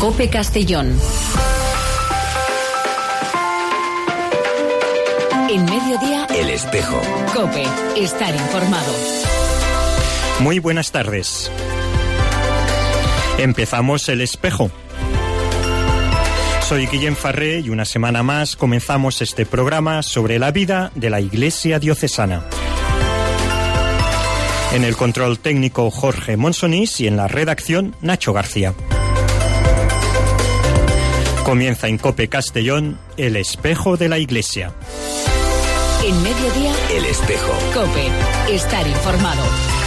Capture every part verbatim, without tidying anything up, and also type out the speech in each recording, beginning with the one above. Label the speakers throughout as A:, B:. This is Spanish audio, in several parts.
A: COPE Castellón. En mediodía,
B: El Espejo.
A: COPE, estar informado.
C: Muy buenas tardes. Empezamos El Espejo. Soy Guillem Farré y una semana más comenzamos este programa sobre la vida de la Iglesia diocesana. En el control técnico Jorge Monsonís y en la redacción Nacho García. Comienza en COPE Castellón El Espejo de la Iglesia.
A: En mediodía,
B: El Espejo.
A: COPE, estar informado.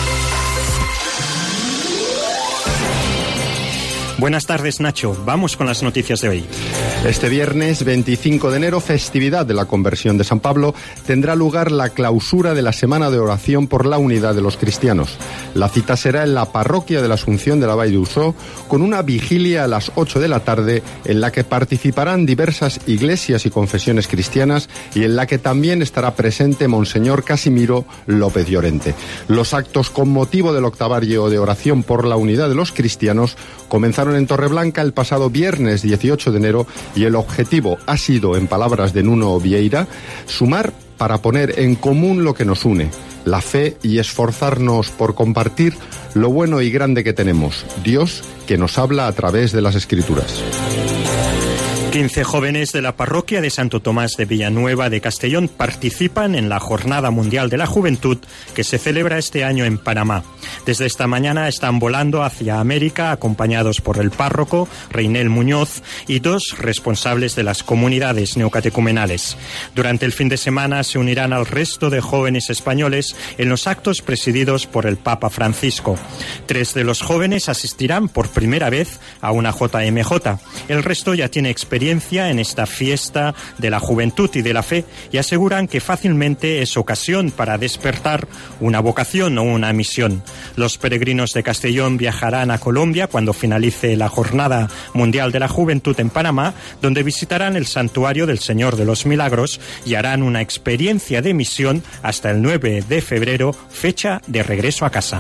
C: Buenas tardes, Nacho. Vamos con las noticias de hoy.
D: Este viernes veinticinco de enero, festividad de la Conversión de San Pablo, tendrá lugar la clausura de la Semana de Oración por la Unidad de los Cristianos. La cita será en la parroquia de la Asunción de la Vall d'Uixó, con una vigilia a las ocho de la tarde en la que participarán diversas iglesias y confesiones cristianas y en la que también estará presente Monseñor Casimiro López Llorente. Los actos con motivo del octavario de oración por la unidad de los cristianos comenzaron en Torreblanca el pasado viernes dieciocho de enero y el objetivo ha sido, en palabras de Nuno Vieira, sumar para poner en común lo que nos une, la fe, y esforzarnos por compartir lo bueno y grande que tenemos, Dios que nos habla a través de las Escrituras.
C: quince jóvenes de la parroquia de Santo Tomás de Villanueva de Castellón participan en la Jornada Mundial de la Juventud que se celebra este año en Panamá. Desde esta mañana están volando hacia América acompañados por el párroco Reinel Muñoz y dos responsables de las comunidades neocatecumenales. Durante el fin de semana se unirán al resto de jóvenes españoles en los actos presididos por el Papa Francisco. Tres de los jóvenes asistirán por primera vez a una J M J. El resto ya tiene experiencia en esta fiesta de la juventud y de la fe y aseguran que fácilmente es ocasión para despertar una vocación o una misión. Los peregrinos de Castellón viajarán a Colombia cuando finalice la Jornada Mundial de la Juventud en Panamá, donde visitarán el Santuario del Señor de los Milagros y harán una experiencia de misión hasta el nueve de febrero, fecha de regreso a casa.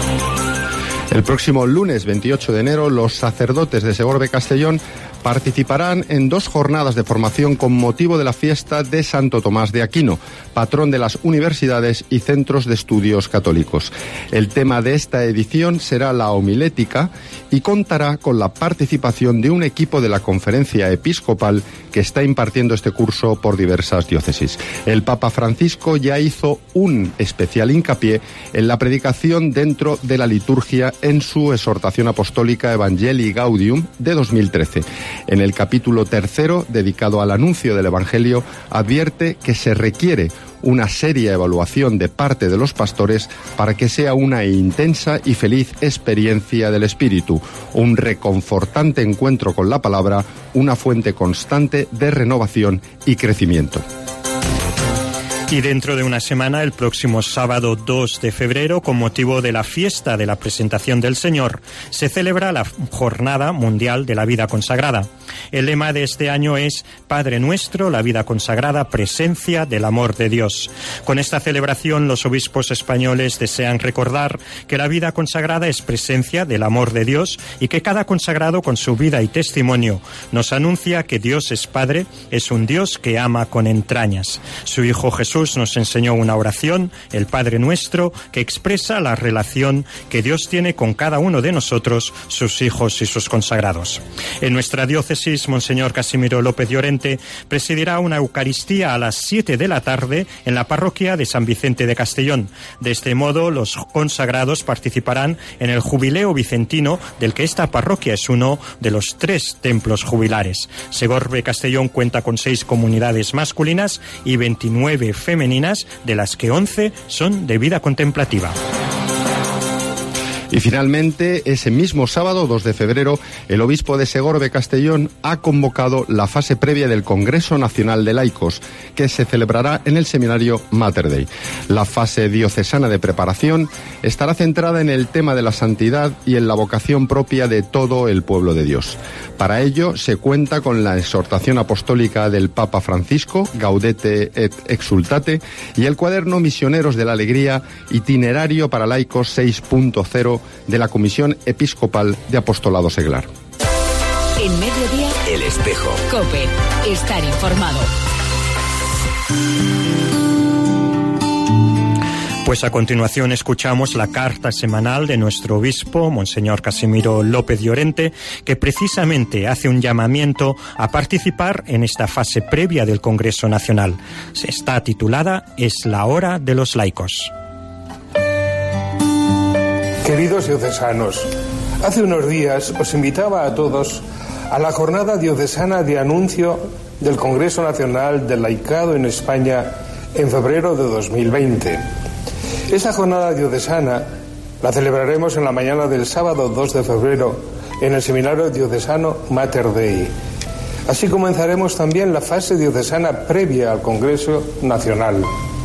D: El próximo lunes veintiocho de enero, los sacerdotes de Segorbe Castellón participarán en dos jornadas de formación con motivo de la fiesta de Santo Tomás de Aquino, patrón de las universidades y centros de estudios católicos. El tema de esta edición será la homilética y contará con la participación de un equipo de la Conferencia Episcopal que está impartiendo este curso por diversas diócesis. El Papa Francisco ya hizo un especial hincapié en la predicación dentro de la liturgia en su exhortación apostólica Evangelii Gaudium de dos mil trece. En el capítulo tercero, dedicado al anuncio del Evangelio, advierte que se requiere una seria evaluación de parte de los pastores para que sea una intensa y feliz experiencia del Espíritu, un reconfortante encuentro con la palabra, una fuente constante de renovación y crecimiento.
C: Y dentro de una semana, el próximo sábado dos de febrero, con motivo de la fiesta de la Presentación del Señor, se celebra la Jornada Mundial de la Vida Consagrada. El lema de este año es Padre Nuestro, la vida consagrada, presencia del amor de Dios. Con esta celebración, los obispos españoles desean recordar que la vida consagrada es presencia del amor de Dios y que cada consagrado con su vida y testimonio nos anuncia que Dios es Padre, es un Dios que ama con entrañas. Su Hijo Jesús nos enseñó una oración, el Padre Nuestro, que expresa la relación que Dios tiene con cada uno de nosotros, sus hijos y sus consagrados. En nuestra diócesis, Monseñor Casimiro López Llorente presidirá una Eucaristía a las siete de la tarde en la parroquia de San Vicente de Castellón. De este modo, los consagrados participarán en el jubileo vicentino, del que esta parroquia es uno de los tres templos jubilares. Segorbe Castellón cuenta con seis comunidades masculinas y veintinueve femeninas, de las que once son de vida contemplativa.
D: Y finalmente, ese mismo sábado, dos de febrero, el obispo de Segorbe Castellón ha convocado la fase previa del Congreso Nacional de Laicos, que se celebrará en el seminario Mater Dei. La fase diocesana de preparación estará centrada en el tema de la santidad y en la vocación propia de todo el pueblo de Dios. Para ello, se cuenta con la exhortación apostólica del Papa Francisco, Gaudete et Exultate, y el cuaderno Misioneros de la Alegría, itinerario para laicos seis punto cero, de la Comisión Episcopal de Apostolado Seglar.
A: En Mediodía,
B: El Espejo.
A: COPE. Estar informado.
C: Pues a continuación escuchamos la carta semanal de nuestro obispo, Monseñor Casimiro López Llorente, que precisamente hace un llamamiento a participar en esta fase previa del Congreso Nacional. Está titulada Es la hora de los laicos.
E: Queridos diocesanos, hace unos días os invitaba a todos a la jornada diocesana de anuncio del Congreso Nacional del Laicado en España en febrero de dos mil veinte. Esta jornada diocesana la celebraremos en la mañana del sábado dos de febrero en el Seminario Diocesano Mater Dei. Así comenzaremos también la fase diocesana previa al Congreso Nacional.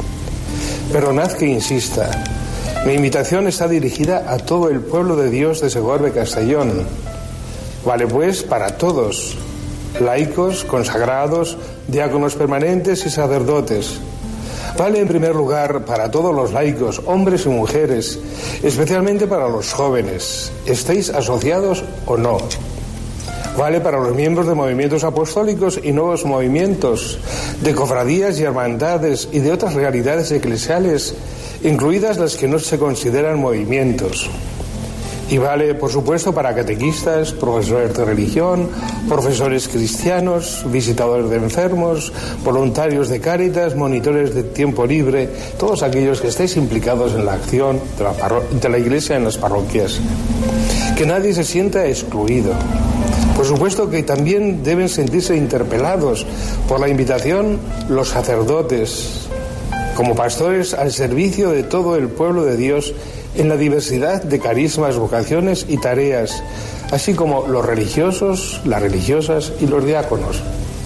E: Perdonad que insista, mi invitación está dirigida a todo el pueblo de Dios de Segorbe Castellón. Vale pues para todos, laicos, consagrados, diáconos permanentes y sacerdotes. Vale en primer lugar para todos los laicos, hombres y mujeres, especialmente para los jóvenes, estéis asociados o no. Vale para los miembros de movimientos apostólicos y nuevos movimientos, de cofradías y hermandades y de otras realidades eclesiales, incluidas las que no se consideran movimientos. Y vale, por supuesto, para catequistas, profesores de religión, profesores cristianos, visitadores de enfermos, voluntarios de Cáritas, monitores de tiempo libre, todos aquellos que estéis implicados en la acción de la, parro- de la Iglesia en las parroquias. Que nadie se sienta excluido. Por supuesto que también deben sentirse interpelados por la invitación los sacerdotes, como pastores al servicio de todo el pueblo de Dios en la diversidad de carismas, vocaciones y tareas, así como los religiosos, las religiosas y los diáconos.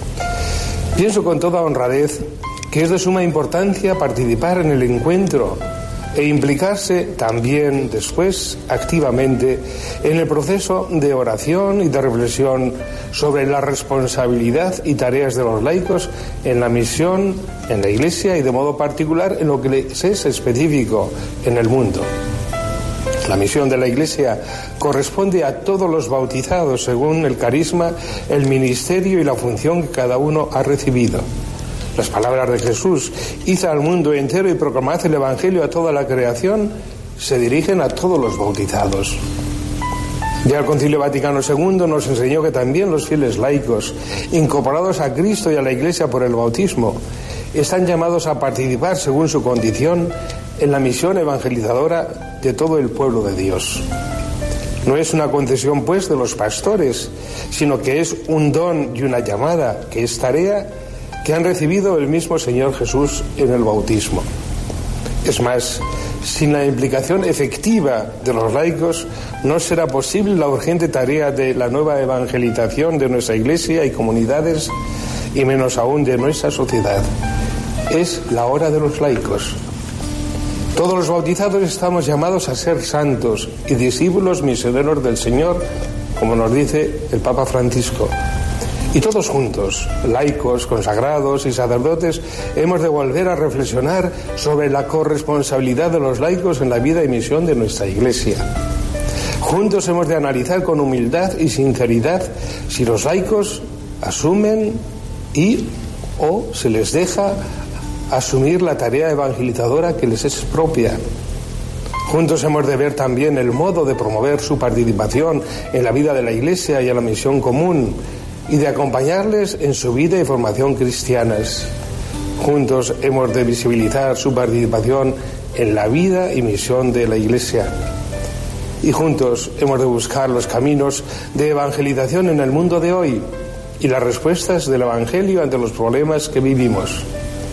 E: Pienso con toda honradez que es de suma importancia participar en el encuentro e implicarse también después activamente en el proceso de oración y de reflexión sobre la responsabilidad y tareas de los laicos en la misión, en la Iglesia y de modo particular en lo que les es específico en el mundo. La misión de la Iglesia corresponde a todos los bautizados según el carisma, el ministerio y la función que cada uno ha recibido. Las palabras de Jesús, id al mundo entero y proclamad el Evangelio a toda la creación, se dirigen a todos los bautizados. Ya el Concilio Vaticano segundo nos enseñó que también los fieles laicos, incorporados a Cristo y a la Iglesia por el bautismo, están llamados a participar según su condición en la misión evangelizadora de todo el pueblo de Dios. No es una concesión, pues, de los pastores, sino que es un don y una llamada, que es tarea que han recibido el mismo Señor Jesús en el bautismo. Es más, sin la implicación efectiva de los laicos, no será posible la urgente tarea de la nueva evangelización de nuestra Iglesia y comunidades, y menos aún de nuestra sociedad. Es la hora de los laicos. Todos los bautizados estamos llamados a ser santos y discípulos misioneros del Señor, como nos dice el Papa Francisco. Y todos juntos, laicos, consagrados y sacerdotes, hemos de volver a reflexionar sobre la corresponsabilidad de los laicos en la vida y misión de nuestra Iglesia. Juntos hemos de analizar con humildad y sinceridad si los laicos asumen y o se les deja asumir la tarea evangelizadora que les es propia. Juntos hemos de ver también el modo de promover su participación en la vida de la Iglesia y en la misión común, y de acompañarles en su vida y formación cristianas. Juntos hemos de visibilizar su participación en la vida y misión de la Iglesia. Y juntos hemos de buscar los caminos de evangelización en el mundo de hoy y las respuestas del Evangelio ante los problemas que vivimos.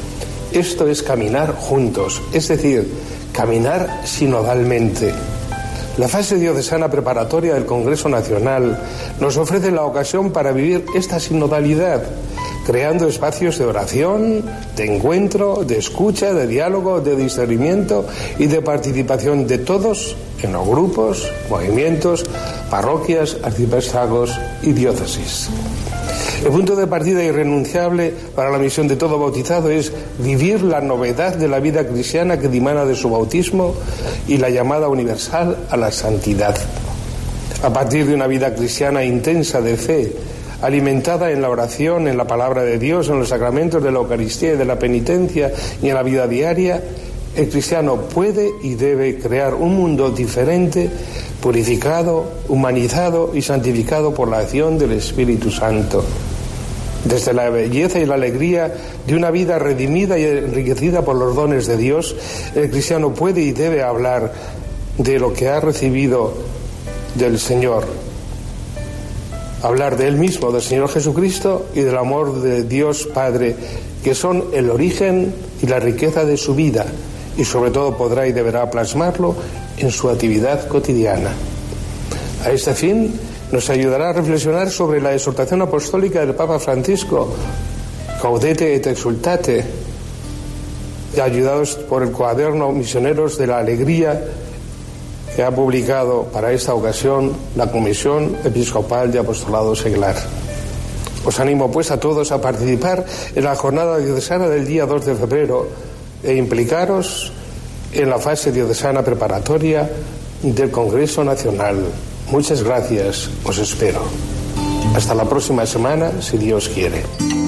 E: Esto es caminar juntos, es decir, caminar sinodalmente. La fase diocesana preparatoria del Congreso Nacional nos ofrece la ocasión para vivir esta sinodalidad, creando espacios de oración, de encuentro, de escucha, de diálogo, de discernimiento y de participación de todos en los grupos, movimientos, parroquias, arciprestazgos y diócesis. El punto de partida irrenunciable para la misión de todo bautizado es vivir la novedad de la vida cristiana que dimana de su bautismo y la llamada universal a la santidad. A partir de una vida cristiana intensa de fe, alimentada en la oración, en la palabra de Dios, en los sacramentos de la Eucaristía y de la penitencia y en la vida diaria, el cristiano puede y debe crear un mundo diferente, purificado, humanizado y santificado por la acción del Espíritu Santo. Desde la belleza y la alegría de una vida redimida y enriquecida por los dones de Dios, el cristiano puede y debe hablar de lo que ha recibido del Señor. Hablar de Él mismo, del Señor Jesucristo y del amor de Dios Padre, que son el origen y la riqueza de su vida, y sobre todo podrá y deberá plasmarlo en su actividad cotidiana. A este fin, nos ayudará a reflexionar sobre la exhortación apostólica del Papa Francisco, Gaudete et Exultate, ayudados por el cuaderno Misioneros de la Alegría, que ha publicado para esta ocasión la Comisión Episcopal de Apostolado Seglar. Os animo pues a todos a participar en la jornada diocesana del día dos de febrero e implicaros en la fase diocesana preparatoria del Congreso Nacional. Muchas gracias, os espero. Hasta la próxima semana, si Dios quiere.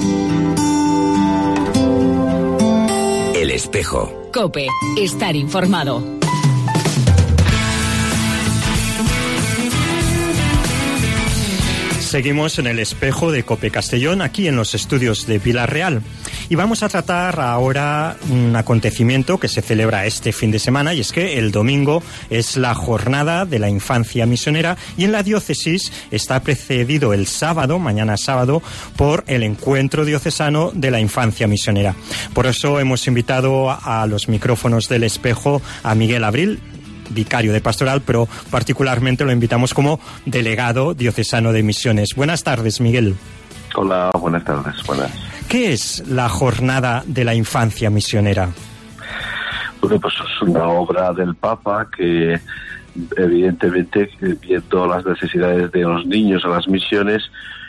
B: El Espejo.
A: COPE. Estar informado.
C: Seguimos en el Espejo de COPE Castellón, aquí en los estudios de Pilar Real. Y vamos a tratar ahora un acontecimiento que se celebra este fin de semana, y es que el domingo es la Jornada de la Infancia Misionera, y en la diócesis está precedido el sábado, mañana sábado, por el Encuentro Diocesano de la Infancia Misionera. Por eso hemos invitado a los micrófonos del Espejo a Miguel Abril, vicario de pastoral, pero particularmente lo invitamos como delegado diocesano de misiones. Buenas tardes, Miguel.
F: Hola, buenas tardes. Buenas.
C: ¿Qué es la Jornada de la Infancia Misionera?
F: Bueno, pues es una obra del Papa que, evidentemente, viendo las necesidades de los niños en las misiones,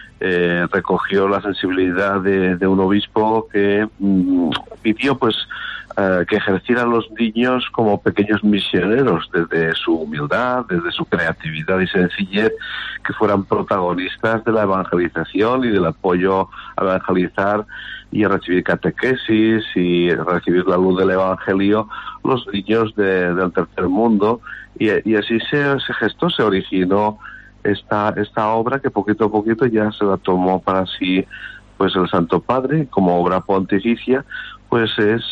F: eh, recogió la sensibilidad de, de un obispo que mmm, pidió, pues, Uh, que ejercieran los niños como pequeños misioneros, desde su humildad, desde su creatividad y sencillez, que fueran protagonistas de la evangelización y del apoyo a evangelizar y a recibir catequesis y recibir la luz del Evangelio los niños de, del tercer mundo, y, y así se, se gestó, se originó esta, esta obra que poquito a poquito ya se la tomó para sí pues el Santo Padre como obra pontificia. Pues es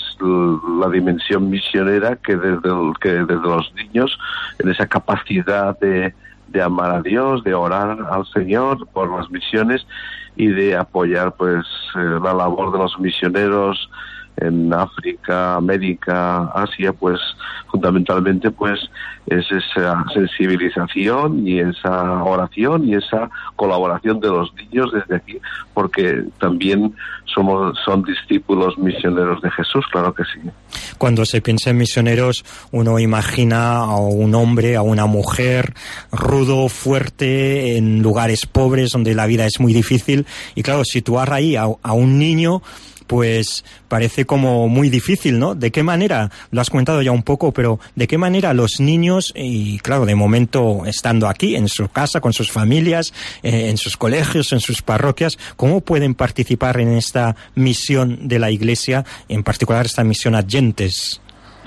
F: la dimensión misionera que desde, el, que desde los niños, en esa capacidad de, de amar a Dios, de orar al Señor por las misiones y de apoyar pues eh, la labor de los misioneros en África, América, Asia, pues fundamentalmente pues es esa sensibilización y esa oración y esa colaboración de los niños desde aquí, porque también somos son discípulos misioneros de Jesús, claro que sí.
C: Cuando se piensa en misioneros, uno imagina a un hombre, a una mujer rudo, fuerte, en lugares pobres donde la vida es muy difícil, y claro, situar ahí a, a un niño, pues parece como muy difícil, ¿no? ¿De qué manera? Lo has comentado ya un poco, pero ¿de qué manera los niños, y claro, de momento estando aquí, en su casa, con sus familias, eh, en sus colegios, en sus parroquias, cómo pueden participar en esta misión de la Iglesia, en particular esta misión Adyentes?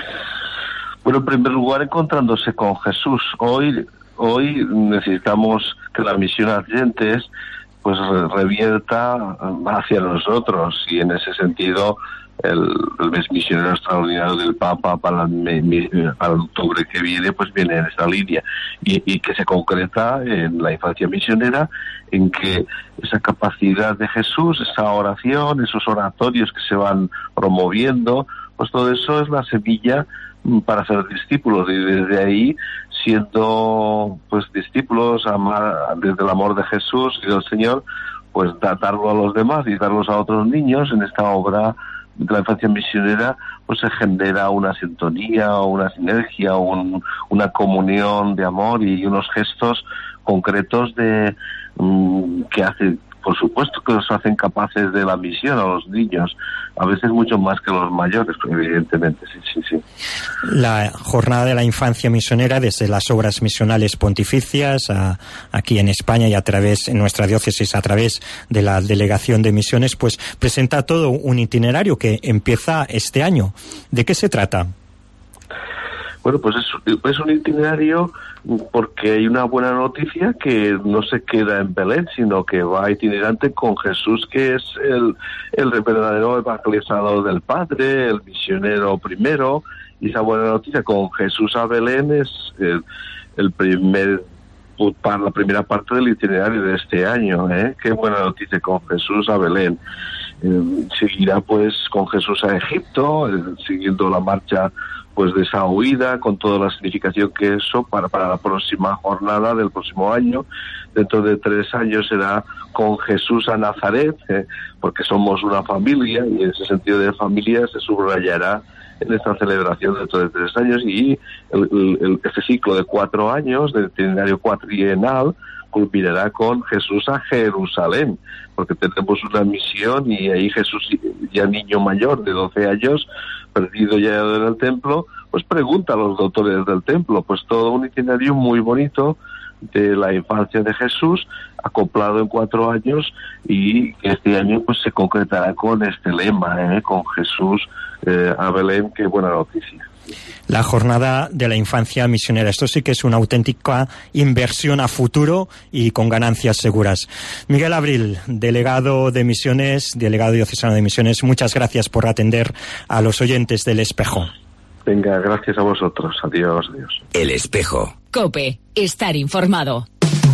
F: Bueno, en primer lugar, encontrándose con Jesús. Hoy, hoy necesitamos que la misión Adyentes pues revierta hacia nosotros, y en ese sentido el, el mes misionero extraordinario del Papa para el, para el octubre que viene pues viene en esta línea, y, y que se concreta en la infancia misionera, en que esa capacidad de Jesús, esa oración, esos oratorios que se van promoviendo, pues todo eso es la semilla para ser discípulos, y desde ahí, siendo pues discípulos, amar desde el amor de Jesús y del Señor, pues darlo a los demás y darlos a otros niños. En esta obra de la infancia misionera pues se genera una sintonía, o una sinergia, o un, una comunión de amor y unos gestos concretos de um, que hace por supuesto que los hacen capaces de la misión a los niños, a veces mucho más que los mayores, evidentemente, sí, sí, sí.
C: La jornada de la infancia misionera, desde las obras misionales pontificias a, aquí en España y a través, en nuestra diócesis, a través de la Delegación de Misiones, pues presenta todo un itinerario que empieza este año. ¿De qué se trata?
F: Bueno, pues es, es un itinerario porque hay una buena noticia que no se queda en Belén, sino que va itinerante con Jesús, que es el, el verdadero evangelizador del Padre, el misionero primero, y esa buena noticia con Jesús a Belén es el, el primer para la primera parte del itinerario de este año, ¿eh? Qué buena noticia con Jesús a Belén. Eh, seguirá pues con Jesús a Egipto, eh, siguiendo la marcha pues de esa huida, con toda la significación que eso para, para la próxima jornada del próximo año. Dentro de tres años será con Jesús a Nazaret, eh, porque somos una familia, y en ese sentido de familia se subrayará en esta celebración dentro de tres años, y el, el, este ciclo de cuatro años, del itinerario cuatrienal, culminará con Jesús a Jerusalén, porque tenemos una misión, y ahí Jesús, ya niño mayor de doce años, perdido ya en el templo, pues pregunta a los doctores del templo, pues todo un itinerario muy bonito de la infancia de Jesús, acoplado en cuatro años, y este año pues se concretará con este lema, ¿eh? Con Jesús eh, a Belén. Qué buena noticia.
C: La jornada de la infancia misionera. Esto sí que es una auténtica inversión a futuro y con ganancias seguras. Miguel Abril, delegado de Misiones, delegado diocesano de Misiones, muchas gracias por atender a los oyentes del Espejo.
F: Venga, gracias a vosotros. Adiós, adiós.
B: El Espejo.
A: COPE. Estar informado.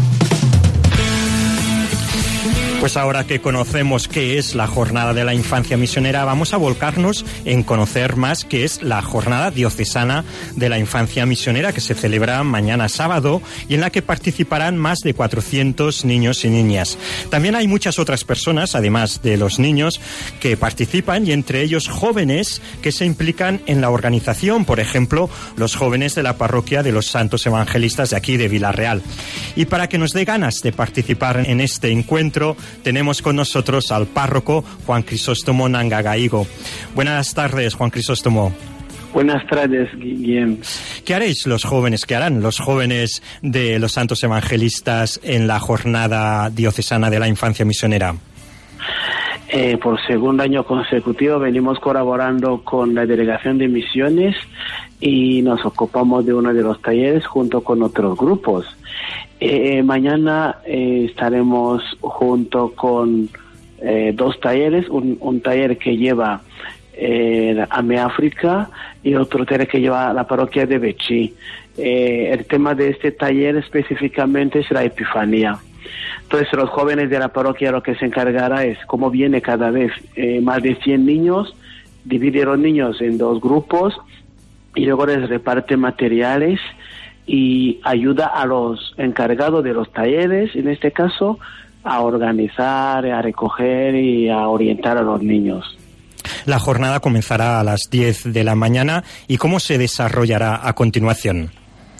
C: Pues ahora que conocemos qué es la Jornada de la Infancia Misionera, vamos a volcarnos en conocer más qué es la Jornada Diocesana de la Infancia Misionera, que se celebra mañana sábado y en la que participarán más de cuatrocientos niños y niñas. También hay muchas otras personas, además de los niños, que participan, y entre ellos jóvenes que se implican en la organización, por ejemplo, los jóvenes de la parroquia de los Santos Evangelistas de aquí de Villarreal. Y para que nos dé ganas de participar en este encuentro, tenemos con nosotros al párroco Juan Crisóstomo Nangagaigo. Buenas tardes, Juan Crisóstomo.
G: Buenas tardes, Guillem.
C: ¿Qué haréis los jóvenes, qué harán los jóvenes de los Santos Evangelistas en la Jornada Diocesana de la Infancia Misionera?
G: Eh, por segundo año consecutivo venimos colaborando con la Delegación de Misiones y nos ocupamos de uno de los talleres junto con otros grupos. Eh, mañana eh, estaremos junto con eh, dos talleres, un, un taller que lleva eh, a África y otro taller que lleva a la parroquia de Bechí. Eh, el tema de este taller específicamente es la Epifanía. Entonces los jóvenes de la parroquia lo que se encargará es, como viene cada vez eh, más de cien niños, divide a los niños en dos grupos y luego les reparte materiales y ayuda a los encargados de los talleres, en este caso, a organizar, a recoger y a orientar a los niños.
C: La jornada comenzará a las diez de la mañana. ¿Y cómo se desarrollará a continuación?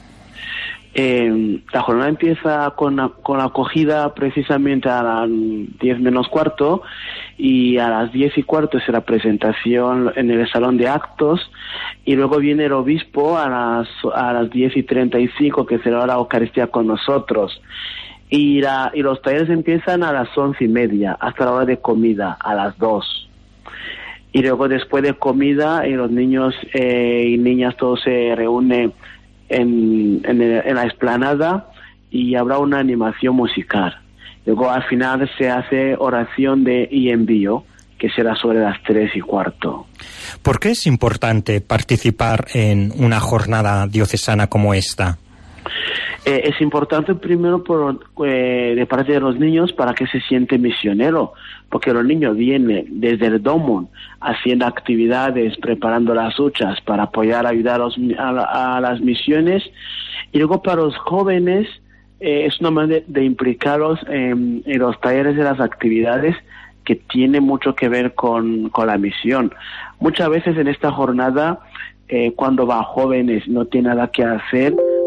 G: Eh, la jornada empieza con la, con la acogida precisamente a las diez menos cuarto, y a las diez y cuarto es la presentación en el salón de actos, y luego viene el obispo a las a las diez y treinta y cinco, que será la Eucaristía con nosotros, y, la, y los talleres empiezan a las once y media hasta la hora de comida a las dos, y luego después de comida y los niños eh, y niñas todos se reúnen En, en, el, en la explanada y habrá una animación musical. Luego al final se hace oración de y envío, que será sobre las tres y cuarto.
C: ¿Por qué es importante participar en una jornada diocesana como esta?
G: Eh, es importante primero por, eh, de parte de los niños para que se siente misionero, porque los niños vienen desde el domo haciendo actividades, preparando las huchas para apoyar, ayudar a, los, a, a las misiones, y luego para los jóvenes eh, es una manera de implicarlos en, en los talleres de las actividades que tiene mucho que ver con, con la misión. Muchas veces en esta jornada, eh, cuando va jóvenes no tiene nada que hacer,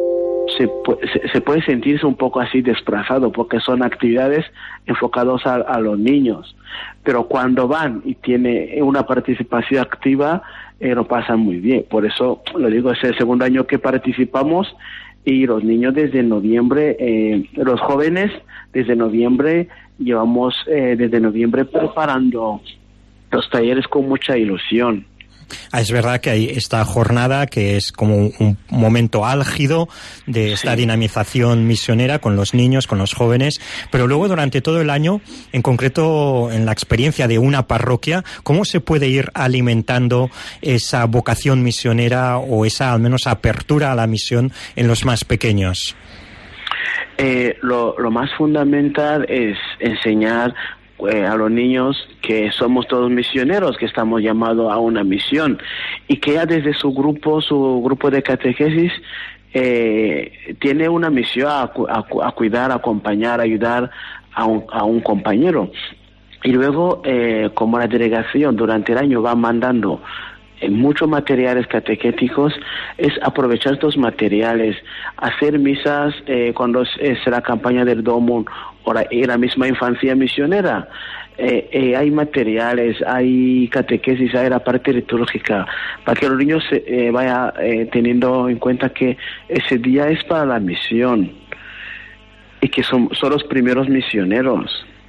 G: se, se, se puede sentirse un poco así desplazado, porque son actividades enfocadas a, a los niños. Pero cuando van y tiene una participación activa, eh, lo pasan muy bien. Por eso, lo digo, es el segundo año que participamos, y los niños desde noviembre, eh, los jóvenes desde noviembre, llevamos eh, desde noviembre preparando los talleres con mucha ilusión.
C: Ah, es verdad que hay esta jornada que es como un momento álgido de esta sí. dinamización misionera con los niños, con los jóvenes, pero luego durante todo el año, en concreto en la experiencia de una parroquia, ¿cómo se puede ir alimentando esa vocación misionera o esa al menos apertura a la misión en los más pequeños?
G: Eh, lo, lo más fundamental es enseñar Eh, a los niños que somos todos misioneros, que estamos llamados a una misión, y que ya desde su grupo, su grupo de catequesis, eh, tiene una misión a, a, a cuidar, acompañar, ayudar a un, a un compañero. Y luego, eh, como la delegación durante el año va mandando en muchos materiales catequéticos, es aprovechar estos materiales, hacer misas eh, cuando es, es la campaña del Domum o la, la misma infancia misionera. Eh, eh, hay materiales, hay catequesis, hay la parte litúrgica, para que los niños eh, vayan eh, teniendo en cuenta que ese día es para la misión y que son, son los primeros misioneros.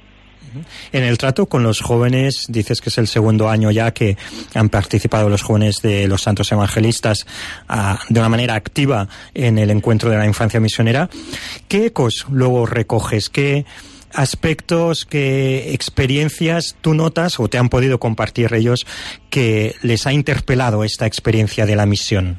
C: En el trato con los jóvenes, dices que es el segundo año ya que han participado los jóvenes de los santos evangelistas uh, de una manera activa en el encuentro de la infancia misionera. ¿Qué ecos luego recoges? ¿Qué aspectos, qué experiencias tú notas o te han podido compartir ellos que les ha interpelado esta experiencia de la misión?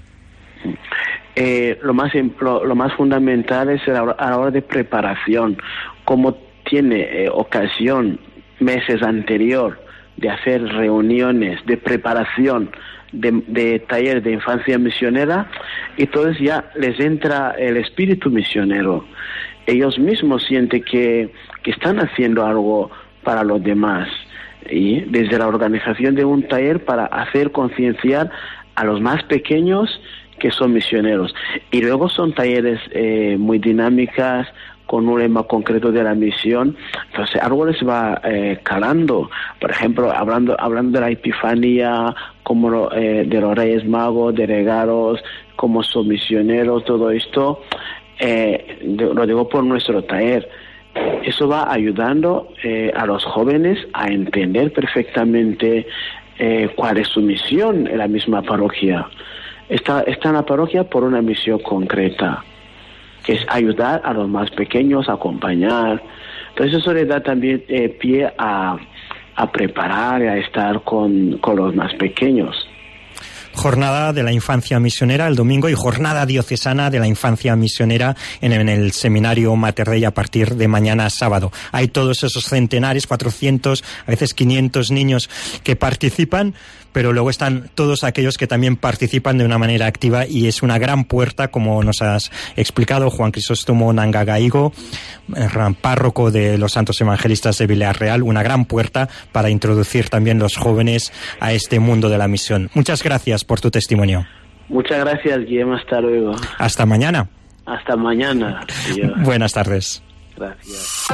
G: Eh, lo más lo, lo más fundamental es a la hora, a la hora de preparación, como tiene eh, ocasión meses anterior de hacer reuniones de preparación de, de taller de infancia misionera, y entonces ya les entra el espíritu misionero. Ellos mismos sienten que, que están haciendo algo para los demás, y desde la organización de un taller para hacer concienciar a los más pequeños que son misioneros. Y luego son talleres eh, muy dinámicas, con un lema concreto de la misión. Entonces algo les va eh, calando. Por ejemplo, hablando hablando de la Epifanía, como eh, de los Reyes Magos, de regalos, como son misioneros, todo esto, eh, lo digo por nuestro taller. Eso va ayudando eh, a los jóvenes a entender perfectamente eh, cuál es su misión en la misma parroquia. Está, está en la parroquia por una misión concreta, que es ayudar a los más pequeños, acompañar. Entonces eso le da también eh, pie a, a preparar y a estar con, con los más pequeños.
C: Jornada de la infancia misionera el domingo y jornada diocesana de la infancia misionera en, en el seminario Mater Dei a partir de mañana sábado. Hay todos esos centenares, cuatrocientos, a veces quinientos niños que participan, pero luego están todos aquellos que también participan de una manera activa, y es una gran puerta, como nos has explicado, Juan Crisóstomo Nangagaigo, párroco de los Santos Evangelistas de Villarreal, una gran puerta para introducir también los jóvenes a este mundo de la misión. Muchas gracias por tu testimonio.
G: Muchas gracias, Guillermo. Hasta luego.
C: Hasta mañana.
G: Hasta mañana. Adiós.
C: Buenas tardes.
G: Gracias.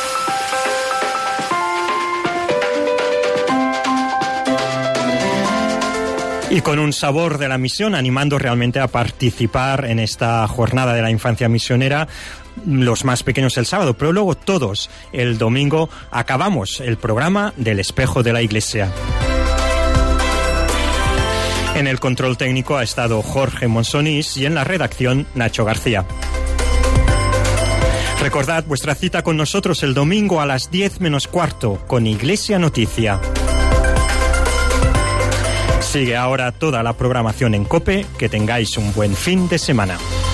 C: Y con un sabor de la misión, animando realmente a participar en esta jornada de la infancia misionera, los más pequeños el sábado, pero luego todos el domingo. Acabamos el programa del Espejo de la Iglesia. En el control técnico ha estado Jorge Monsonís y en la redacción Nacho García. Recordad vuestra cita con nosotros el domingo a las diez menos cuarto con Iglesia Noticia. Sigue ahora toda la programación en COPE. Que tengáis un buen fin de semana.